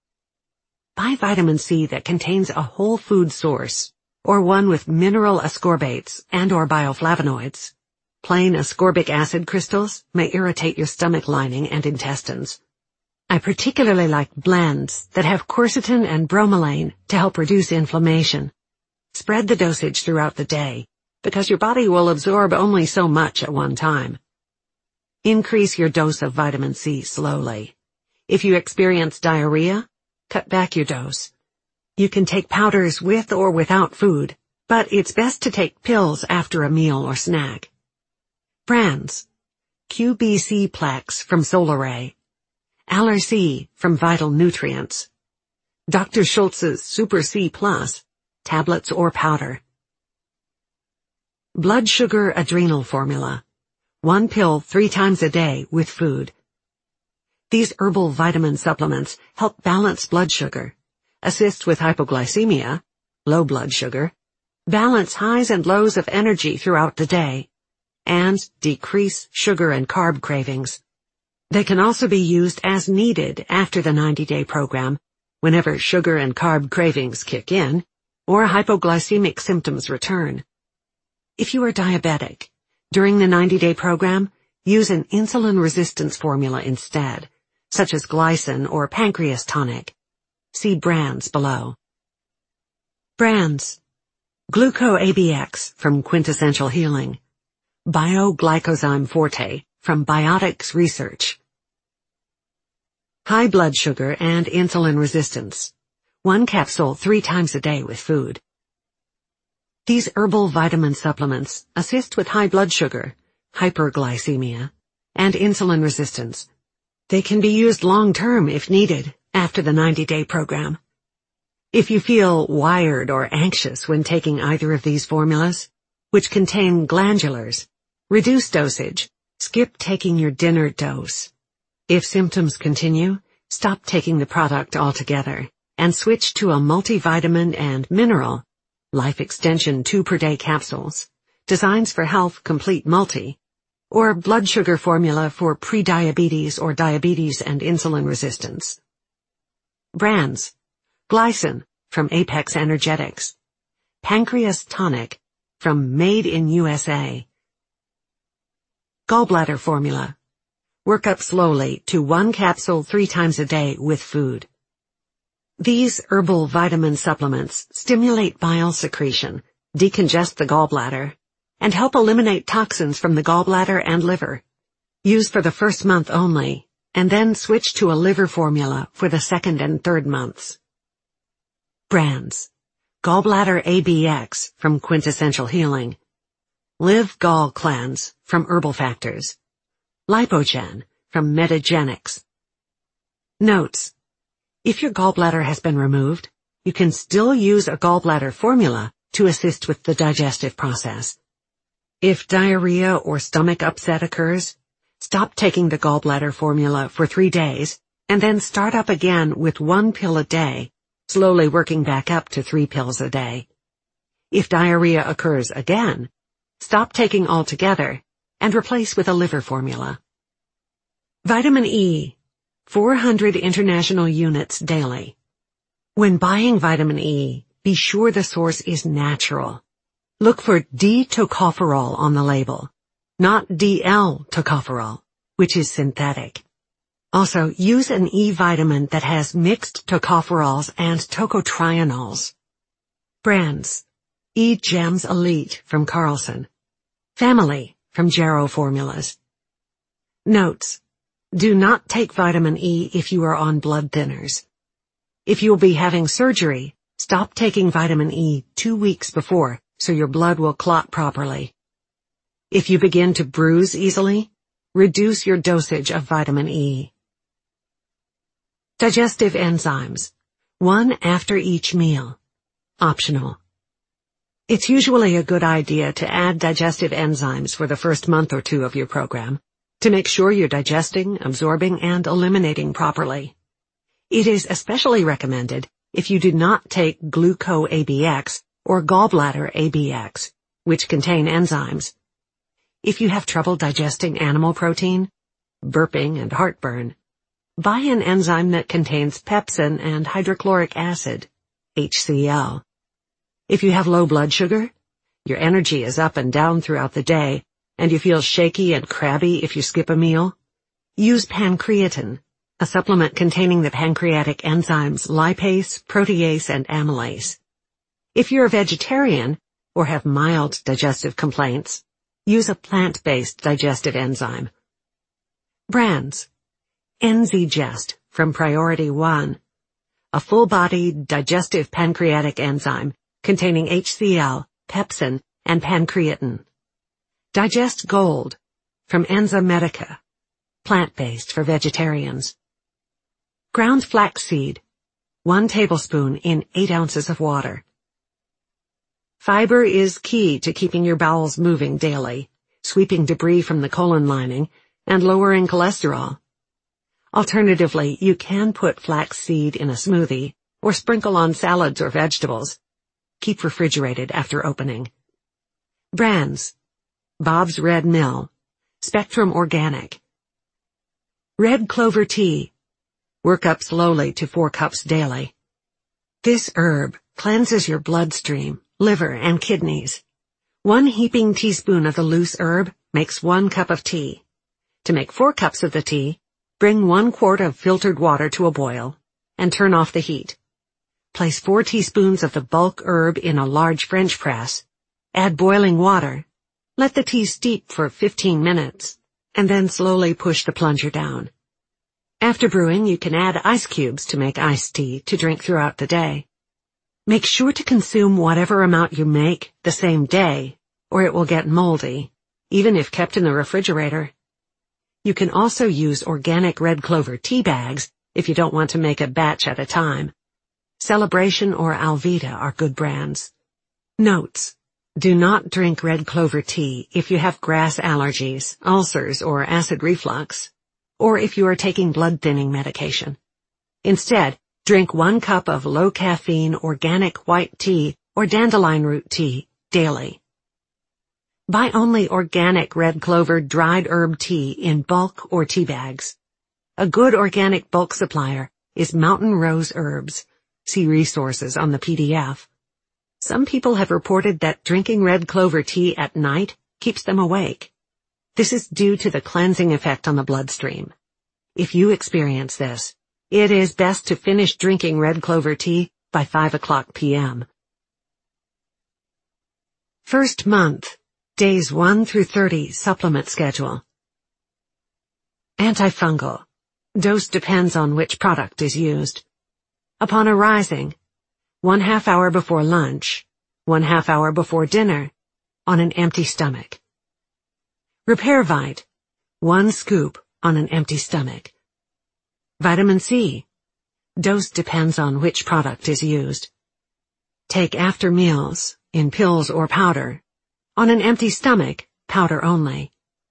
Buy vitamin C that contains a whole food source, or one with mineral ascorbates and or bioflavonoids. Plain ascorbic acid crystals may irritate your stomach lining and intestines. I particularly like blends that have quercetin and bromelain to help reduce inflammation. Spread the dosage throughout the day, because your body will absorb only so much at one time. Increase your dose of vitamin C slowly. If you experience diarrhea, cut back your dose. You can take powders with or without food, but it's best to take pills after a meal or snack. Brands: QBC Plex from Solaray, Aller-C from Vital Nutrients, Dr. Schultz's Super C Plus, tablets or powder. Blood Sugar Adrenal Formula. 1 pill 3 times a day with food. These herbal vitamin supplements help balance blood sugar, assist with hypoglycemia, low blood sugar, balance highs and lows of energy throughout the day, and decrease sugar and carb cravings. They can also be used as needed after the 90-day program, whenever sugar and carb cravings kick in, or hypoglycemic symptoms return. If you are diabetic, during the 90-day program, use an insulin resistance formula instead, such as glycin or pancreas tonic. See brands below. Brands: Gluco-ABX from Quintessential Healing, Bioglycozyme Forte from Biotics Research. High blood sugar and insulin resistance. 1 capsule 3 times a day with food. These herbal vitamin supplements assist with high blood sugar, hyperglycemia, and insulin resistance. They can be used long-term if needed after the 90-day program. If you feel wired or anxious when taking either of these formulas, which contain glandulars, reduce dosage, skip taking your dinner dose. If symptoms continue, stop taking the product altogether and switch to a multivitamin and mineral Life Extension 2 per day capsules, Designs for Health Complete Multi, or blood sugar formula for prediabetes or diabetes and insulin resistance. Brands: Glycin from Apex Energetics, Pancreas Tonic from Made in USA. Gallbladder formula. Work up slowly to 1 capsule 3 times a day with food. These herbal vitamin supplements stimulate bile secretion, decongest the gallbladder, and help eliminate toxins from the gallbladder and liver. Use for the first month only, and then switch to a liver formula for the 2nd and 3rd months. Brands: Gallbladder ABX from Quintessential Healing, Live Gall Cleanse from Herbal Factors, Lipogen from Metagenics. Notes: if your gallbladder has been removed, you can still use a gallbladder formula to assist with the digestive process. If diarrhea or stomach upset occurs, stop taking the gallbladder formula for 3 days and then start up again with 1 pill a day, slowly working back up to 3 pills a day. If diarrhea occurs again, stop taking altogether and replace with a liver formula. Vitamin E, 400 international units daily. When buying vitamin E, be sure the source is natural. Look for D-tocopherol on the label, not DL-tocopherol, which is synthetic. Also, use an E vitamin that has mixed tocopherols and tocotrienols. Brands: E Gems Elite from Carlson, Family from Jarrow Formulas. Notes: do not take vitamin E if you are on blood thinners. If you will be having surgery, stop taking vitamin E 2 weeks before so your blood will clot properly. If you begin to bruise easily, reduce your dosage of vitamin E. Digestive enzymes, 1 after each meal. Optional. It's usually a good idea to add digestive enzymes for the first month or 2 of your program to make sure you're digesting, absorbing, and eliminating properly. It is especially recommended if you do not take gluco-ABX or gallbladder ABX, which contain enzymes. If you have trouble digesting animal protein, burping, and heartburn, buy an enzyme that contains pepsin and hydrochloric acid, HCl. If you have low blood sugar, your energy is up and down throughout the day, and you feel shaky and crabby if you skip a meal, use pancreatin, a supplement containing the pancreatic enzymes lipase, protease, and amylase. If you're a vegetarian or have mild digestive complaints, use a plant-based digestive enzyme. Brands: Enzygest from Priority One, a full-bodied digestive pancreatic enzyme containing HCl, pepsin, and pancreatin. Digest Gold from Enzymedica, plant-based for vegetarians. Ground flaxseed, 1 tablespoon in 8 ounces of water. Fiber is key to keeping your bowels moving daily, sweeping debris from the colon lining, and lowering cholesterol. Alternatively, you can put flaxseed in a smoothie or sprinkle on salads or vegetables. Keep refrigerated after opening. Brands: Bob's Red Mill, Spectrum Organic. Red clover tea. Work up slowly to 4 cups daily. This herb cleanses your bloodstream, liver, and kidneys. 1 heaping teaspoon of the loose herb makes 1 cup of tea. To make 4 cups of the tea, bring 1 quart of filtered water to a boil and turn off the heat. Place 4 teaspoons of the bulk herb in a large French press. Add boiling water. Let the tea steep for 15 minutes, and then slowly push the plunger down. After brewing, you can add ice cubes to make iced tea to drink throughout the day. Make sure to consume whatever amount you make the same day, or it will get moldy, even if kept in the refrigerator. You can also use organic red clover tea bags if you don't want to make a batch at a time. Celebration or Alvita are good brands. Notes: do not drink red clover tea if you have grass allergies, ulcers, or acid reflux, or if you are taking blood-thinning medication. Instead, drink 1 cup of low-caffeine organic white tea or dandelion root tea daily. Buy only organic red clover dried herb tea in bulk or tea bags. A good organic bulk supplier is Mountain Rose Herbs. See resources on the PDF. Some people have reported that drinking red clover tea at night keeps them awake. This is due to the cleansing effect on the bloodstream. If you experience this, it is best to finish drinking red clover tea by 5:00 p.m. First month, days 1 through 30 supplement schedule. Antifungal. Dose depends on which product is used. Upon arising, 1/2 hour before lunch, 1/2 hour before dinner, on an empty stomach. RepairVite, 1 scoop on an empty stomach. Vitamin C. Dose depends on which product is used. Take after meals, in pills or powder. On an empty stomach, powder only.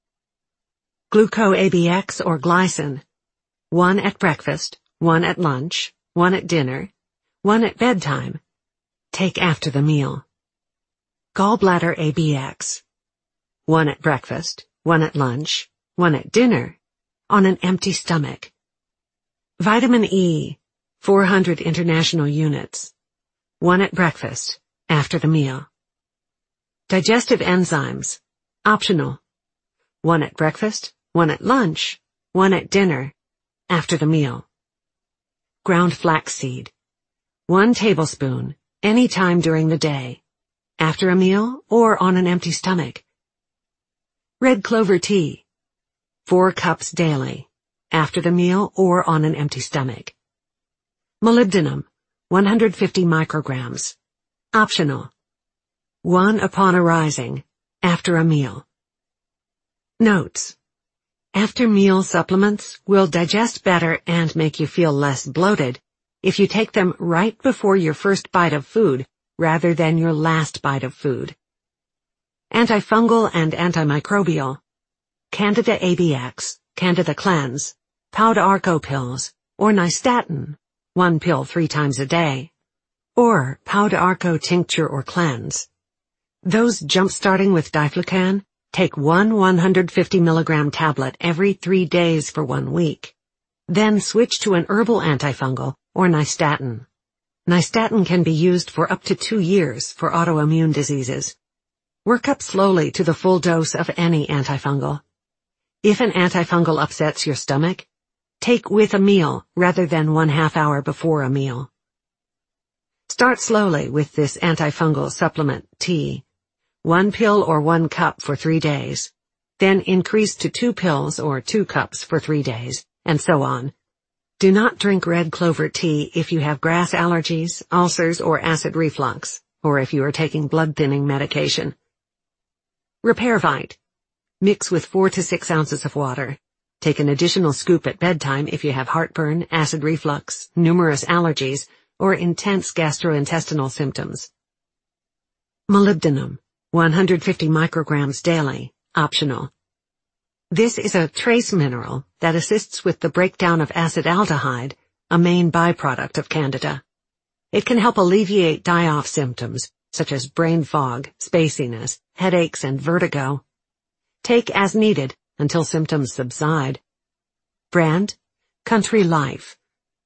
Gluco-ABX or glycine. 1 at breakfast, 1 at lunch, 1 at dinner, 1 at bedtime. Take after the meal. Gallbladder ABX. 1 at breakfast, 1 at lunch, 1 at dinner, on an empty stomach. Vitamin E, 400 international units. 1 at breakfast, after the meal. Digestive enzymes, optional. 1 at breakfast, 1 at lunch, 1 at dinner, after the meal. Ground flaxseed, 1 tablespoon, any time during the day, after a meal or on an empty stomach. Red clover tea, 4 cups daily, after the meal or on an empty stomach. Molybdenum, 150 micrograms, optional. 1 upon arising, after a meal. Notes. After meal supplements will digest better and make you feel less bloated if you take them right before your first bite of food rather than your last bite of food. Antifungal and antimicrobial. Candida ABX, Candida Cleanse, Pau d'Arco pills, or Nystatin, 1 pill 3 times a day, or Pau d'Arco tincture or cleanse. Those jump-starting with Diflucan, take 1 150 milligram tablet every 3 days for 1 week. Then switch to an herbal antifungal or Nystatin. Nystatin can be used for up to 2 years for autoimmune diseases. Work up slowly to the full dose of any antifungal. If an antifungal upsets your stomach, take with a meal rather than 1/2 hour before a meal. Start slowly with this antifungal supplement, tea. 1 pill or 1 cup for 3 days. Then increase to 2 pills or 2 cups for 3 days, and so on. Do not drink red clover tea if you have grass allergies, ulcers, or acid reflux, or if you are taking blood-thinning medication. RepairVite. Mix with 4 to 6 ounces of water. Take an additional scoop at bedtime if you have heartburn, acid reflux, numerous allergies, or intense gastrointestinal symptoms. Molybdenum, 150 micrograms daily, optional. This is a trace mineral that assists with the breakdown of acetaldehyde, a main byproduct of Candida. It can help alleviate die-off symptoms, such as brain fog, spaciness, headaches, and vertigo. Take as needed until symptoms subside. Brand, Country Life.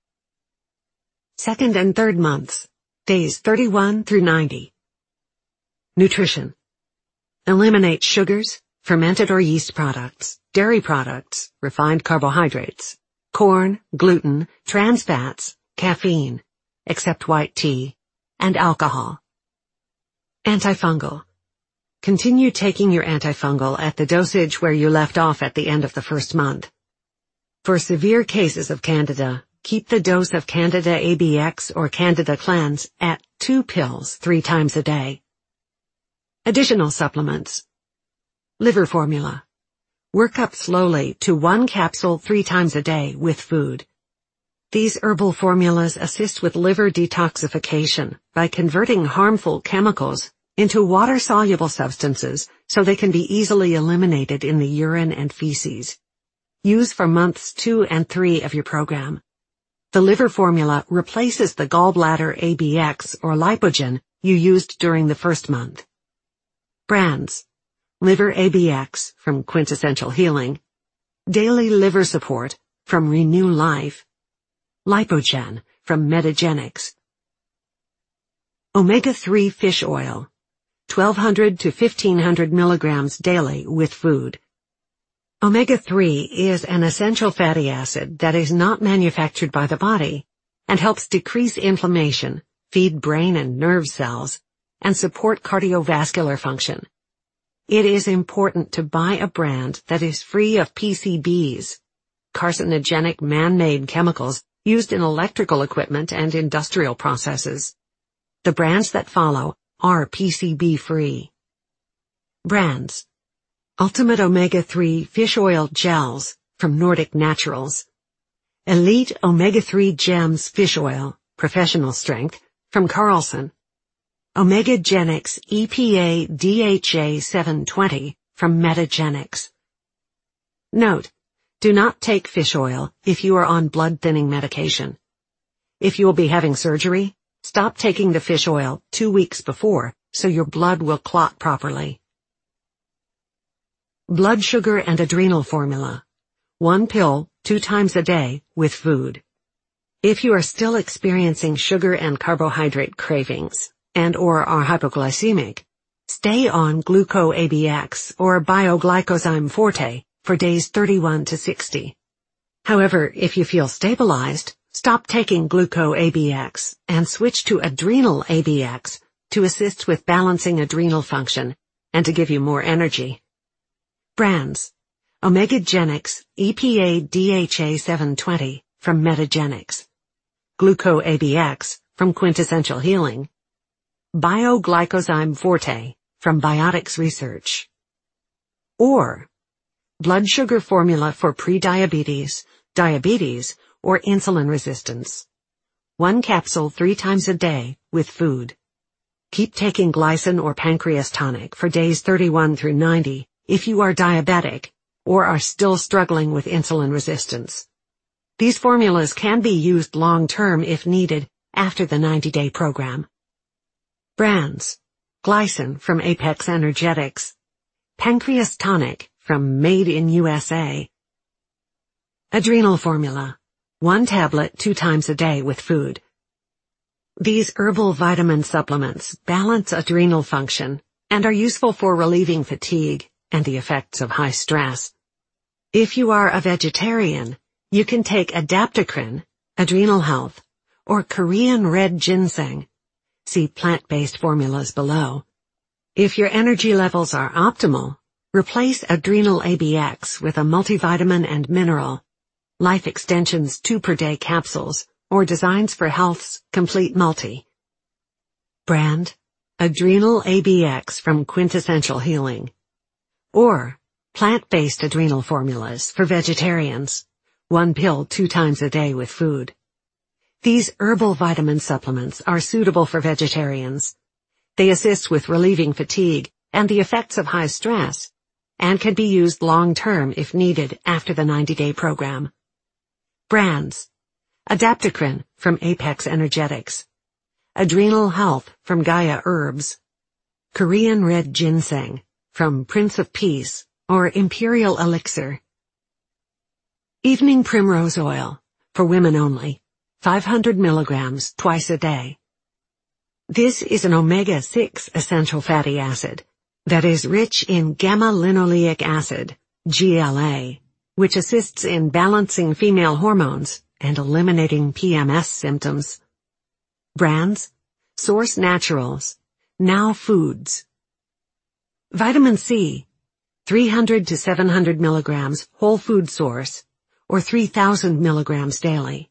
2nd and 3rd months, days 31 through 90. Nutrition. Eliminate sugars, fermented or yeast products, dairy products, refined carbohydrates, corn, gluten, trans fats, caffeine, except white tea, and alcohol. Antifungal. Continue taking your antifungal at the dosage where you left off at the end of the 1st month. For severe cases of Candida, keep the dose of Candida ABX or Candida Cleanse at 2 pills 3 times a day. Additional supplements. Liver formula. Work up slowly to 1 capsule 3 times a day with food. These herbal formulas assist with liver detoxification by converting harmful chemicals into water-soluble substances so they can be easily eliminated in the urine and feces. Use for months 2 and 3 of your program. The liver formula replaces the gallbladder ABX or Lipogen you used during the 1st month. Brands. Liver ABX from Quintessential Healing. Daily Liver Support from Renew Life. Lipogen from Metagenics. Omega-3 fish oil. 1,200 to 1,500 milligrams daily with food. Omega-3 is an essential fatty acid that is not manufactured by the body and helps decrease inflammation, feed brain and nerve cells, and support cardiovascular function. It is important to buy a brand that is free of PCBs, carcinogenic man-made chemicals used in electrical equipment and industrial processes. The brands that follow are PCB-free. Brands: Ultimate Omega-3 Fish Oil Gels from Nordic Naturals. Elite Omega-3 Gems Fish Oil, Professional Strength, from Carlson. Omega-Genix EPA DHA 720 from Metagenics. Note: do not take fish oil if you are on blood-thinning medication. If you will be having surgery, stop taking the fish oil 2 weeks before so your blood will clot properly. Blood sugar and adrenal formula. 1 pill 2 times a day with food. If you are still experiencing sugar and carbohydrate cravings and/or are hypoglycemic, stay on Gluco-ABX or Bioglycozyme Forte for days 31 to 60. However, if you feel stabilized, stop taking Gluco-ABX and switch to Adrenal ABX to assist with balancing adrenal function and to give you more energy. Brands: Omega-Genix EPA DHA 720 from Metagenics. Gluco-ABX from Quintessential Healing. Bioglycozyme Forte from Biotics Research. Or blood sugar formula for prediabetes, diabetes, or insulin resistance. 1 capsule 3 times a day with food. Keep taking glycin or pancreas tonic for days 31 through 90 if you are diabetic or are still struggling with insulin resistance. These formulas can be used long-term if needed after the 90-day program. Brands: Glycin from Apex Energetics. Pancreas Tonic from Made in USA. Adrenal formula. 1 tablet 2 times a day with food. These herbal vitamin supplements balance adrenal function and are useful for relieving fatigue and the effects of high stress. If you are a vegetarian, you can take Adaptocrine, Adrenal Health, or Korean Red Ginseng. See plant-based formulas below. If your energy levels are optimal, replace Adrenal ABX with a multivitamin and mineral, Life Extension's 2 per day capsules, or Designs for Health's Complete Multi. Brand: Adrenal ABX from Quintessential Healing. Or plant-based adrenal formulas for vegetarians. 1 pill 2 times a day with food. These herbal vitamin supplements are suitable for vegetarians. They assist with relieving fatigue and the effects of high stress, and can be used long-term if needed after the 90-day program. Brands: Adaptocrine from Apex Energetics. Adrenal Health from Gaia Herbs. Korean Red Ginseng from Prince of Peace or Imperial Elixir. Evening Primrose Oil, for women only, 500 milligrams twice a day. This is an omega-6 essential fatty acid that is rich in gamma-linoleic acid, GLA, which assists in balancing female hormones and eliminating PMS symptoms. Brands: Source Naturals, Now Foods. Vitamin C, 300 to 700 milligrams whole food source, or 3,000 milligrams daily.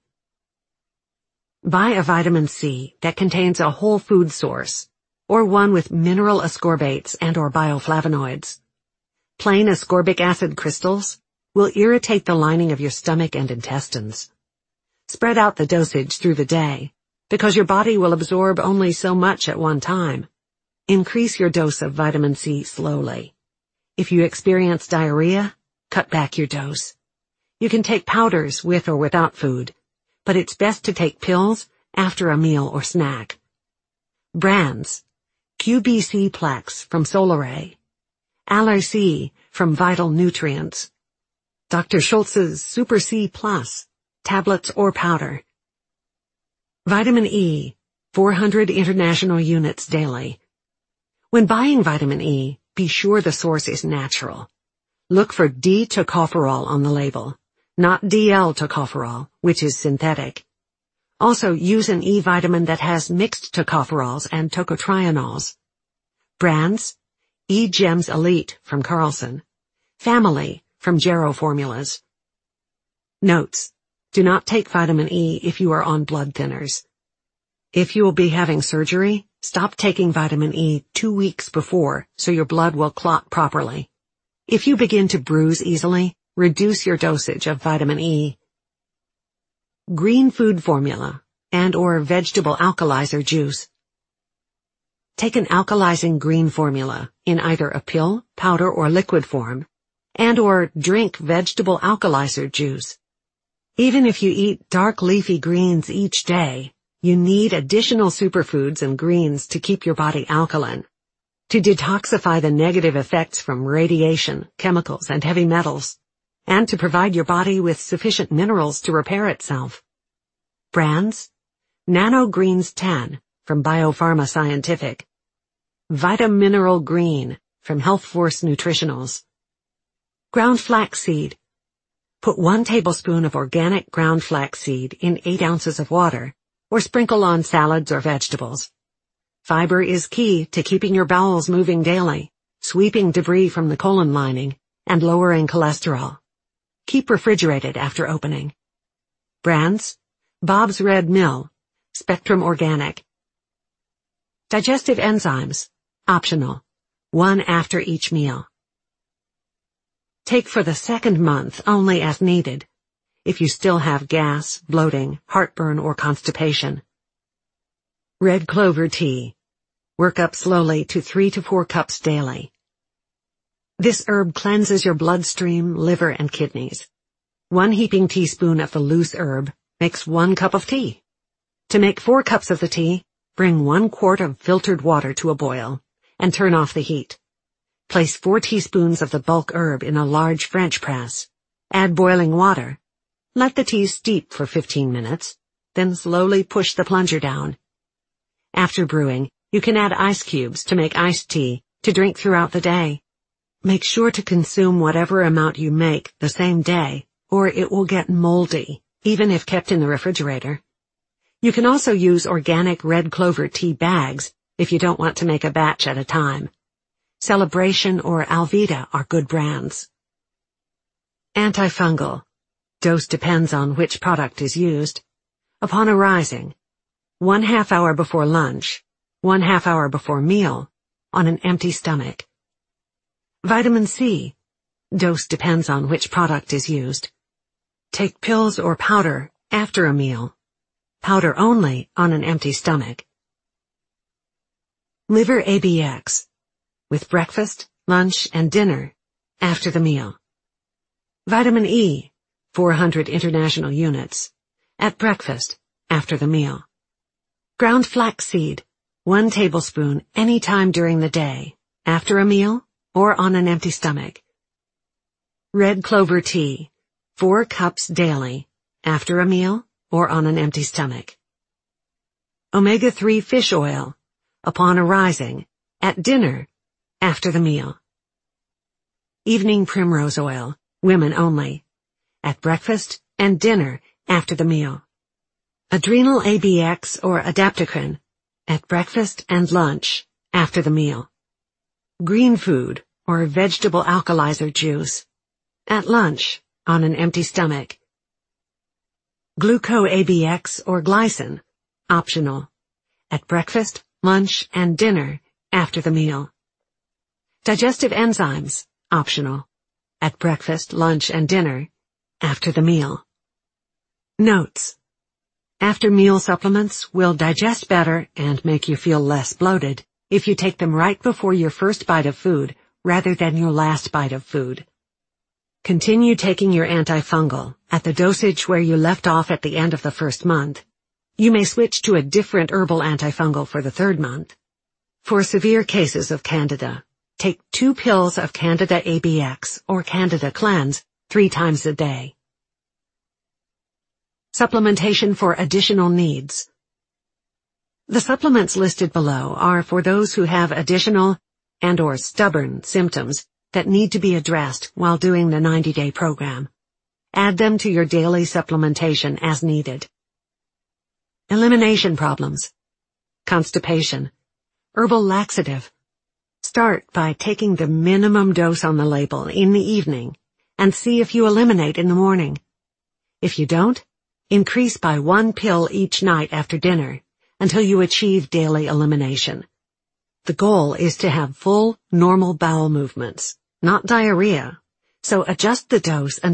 Buy a vitamin C that contains a whole food source, or one with mineral ascorbates and/or bioflavonoids. Plain ascorbic acid crystals will irritate the lining of your stomach and intestines. Spread out the dosage through the day, because your body will absorb only so much at one time. Increase your dose of vitamin C slowly. If you experience diarrhea, cut back your dose. You can take powders with or without food, but it's best to take pills after a meal or snack. Brands: QBC Plex from Solaray. Aller-C from Vital Nutrients. Dr. Schultz's Super C Plus, tablets or powder. Vitamin E, 400 international units daily. When buying vitamin E, be sure the source is natural. Look for D-tocopherol on the label, not DL-tocopherol, which is synthetic. Also, use an E vitamin that has mixed tocopherols and tocotrienols. Brands: E-Gems Elite from Carlson. Family from Jarrow Formulas. Notes: do not take vitamin E if you are on blood thinners. If you will be having surgery, stop taking vitamin E 2 weeks before so your blood will clot properly. If you begin to bruise easily, reduce your dosage of vitamin E. Green food formula and/or vegetable alkalizer juice. Take an alkalizing green formula in either a pill, powder, or liquid form, and/or drink vegetable alkalizer juice. Even if you eat dark leafy greens each day, you need additional superfoods and greens to keep your body alkaline, to detoxify the negative effects from radiation, chemicals, and heavy metals, and to provide your body with sufficient minerals to repair itself. Brands: Nano Greens 10 from Biopharma Scientific, Vitamineral Green from Health Force Nutritionals. Ground flaxseed. Put 1 tablespoon of organic ground flaxseed in 8 ounces of water, or sprinkle on salads or vegetables. Fiber is key to keeping your bowels moving daily, sweeping debris from the colon lining, and lowering cholesterol. Keep refrigerated after opening. Brands: Bob's Red Mill, Spectrum Organic. Digestive enzymes, optional, 1 after each meal. Take for the 2nd month only as needed, if you still have gas, bloating, heartburn, or constipation. Red clover tea. Work up slowly to 3 to 4 cups daily. This herb cleanses your bloodstream, liver, and kidneys. 1 heaping teaspoon of the loose herb makes 1 cup of tea. To make 4 cups of the tea, bring 1 quart of filtered water to a boil and turn off the heat. Place 4 teaspoons of the bulk herb in a large French press. Add boiling water. Let the tea steep for 15 minutes, then slowly push the plunger down. After brewing, you can add ice cubes to make iced tea to drink throughout the day. Make sure to consume whatever amount you make the same day, or it will get moldy, even if kept in the refrigerator. You can also use organic red clover tea bags if you don't want to make a batch at a time. Celebration or Alveda are good brands. Antifungal. Dose depends on which product is used. Upon arising, 1/2 hour before lunch, 1/2 hour before meal, on an empty stomach. Vitamin C. Dose depends on which product is used. Take pills or powder after a meal. Powder only on an empty stomach. Liver ABX. With breakfast, lunch, and dinner after the meal. Vitamin E. 400 international units. At breakfast, after the meal. Ground flaxseed, 1 tablespoon any time during the day, after a meal, or on an empty stomach. Red clover tea, 4 cups daily, after a meal, or on an empty stomach. Omega-3 fish oil, upon arising, at dinner, after the meal. Evening primrose oil, women only, at breakfast and dinner after the meal. Adrenal ABX or adaptocrine, at breakfast and lunch after the meal. Green food or vegetable alkalizer juice, at lunch on an empty stomach. Gluco-ABX or glycine, optional, at breakfast, lunch, and dinner after the meal. Digestive enzymes, optional, at breakfast, lunch, and dinner after the meal. Notes: after meal supplements will digest better and make you feel less bloated if you take them right before your first bite of food rather than your last bite of food. Continue taking your antifungal at the dosage where you left off at the end of the 1st month. You may switch to a different herbal antifungal for the 3rd month. For severe cases of Candida, take 2 pills of Candida ABX or Candida Cleanse 3 times a day. Supplementation for additional needs. The supplements listed below are for those who have additional and/or stubborn symptoms that need to be addressed while doing the 90-day program. Add them to your daily supplementation as needed. Elimination problems. Constipation. Herbal laxative. Start by taking the minimum dose on the label in the evening and see if you eliminate in the morning. If you don't, increase by 1 pill each night after dinner until you achieve daily elimination. The goal is to have full, normal bowel movements, not diarrhea, so adjust the dose until